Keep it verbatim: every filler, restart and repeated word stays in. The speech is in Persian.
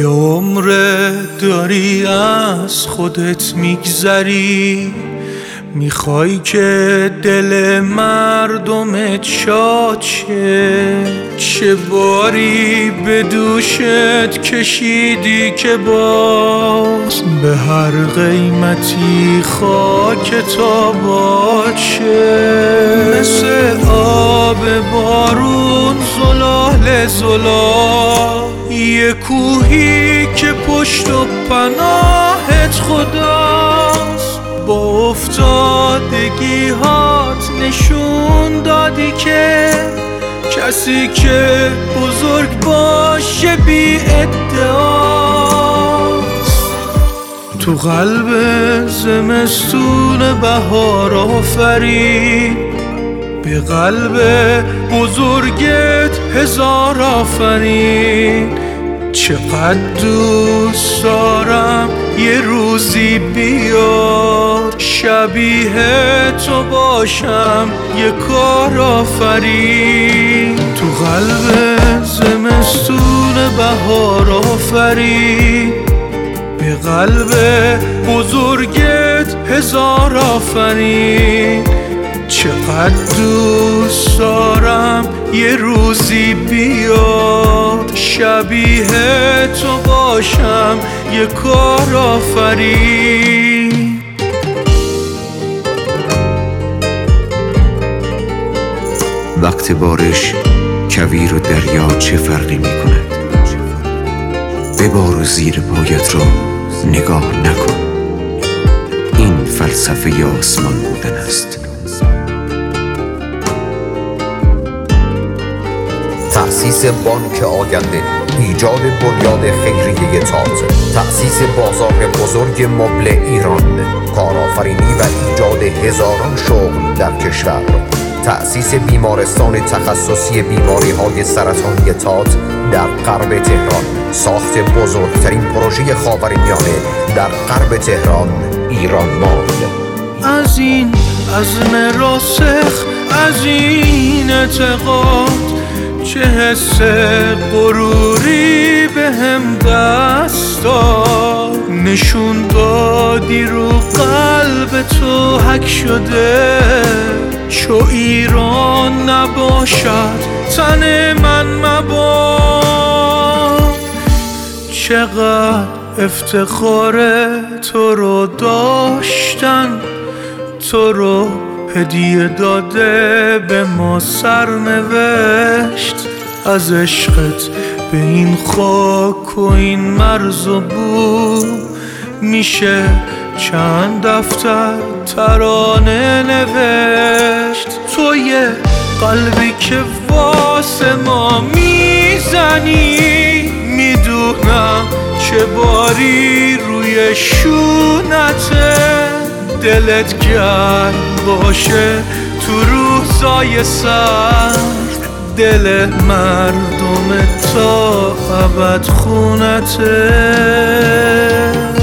یه عمره داری از خودت میگذری، میخوای که دل مردمت شاد شه. چه باری به دوشت کشیدی که باز به هر قیمتی خاکت آباد شه. مثل آب بارون زلال زلال، یه کوهی که پشت و پناهت خداست. با افتادگی هات نشون دادی که کسی که بزرگ باشه بی ادعاست. تو قلب زمستون بهار آفرین، به قلب بزرگت هزار آفرین. چقدر دوست دارم یه روزی بیاد شبیه تو باشم یه کار آفرین. تو قلب زمستون بهار آفرین، به قلب بزرگت هزار آفرین. چقدر دوست دارم یه روزی بیاد شبیه تو باشم یه کار آفرین. وقت بارش کویر و دریا چه فرقی می کند؟ ببار و زیر پایت را نگاه نکن. این فلسفه آسمان بودن است. تأسیس بانک آینده، ایجاد بنیاد خیریه تازه، تأسیس بازار بزرگ مبل ایران، کارآفرینی و ایجاد هزاران شغل در کشور، تأسیس بیمارستان تخصصی بیماری های سرطانی تات در غرب تهران، ساخت بزرگترین پروژه خاورمیانه در غرب تهران، ایران مال. از این عزم راسخ، از این اعتقاد، چه حس غروری به هم دست داد. نشون دادی رو قلب تو حک شده، چو ایران نباشد تن من مباد. چقدر افتخاره تو رو داشتن، تو رو هدیه داده به ما سرنوشت. از عشقت به این خاک و این مرز و بو میشه چند دفتر ترانه نوشت. تو یه قلبی که واسه ما میزنی، میدونم چه باری روی شونته. دلت گرم باشه تو روزای سرد، دل مردم تا ابد خونته.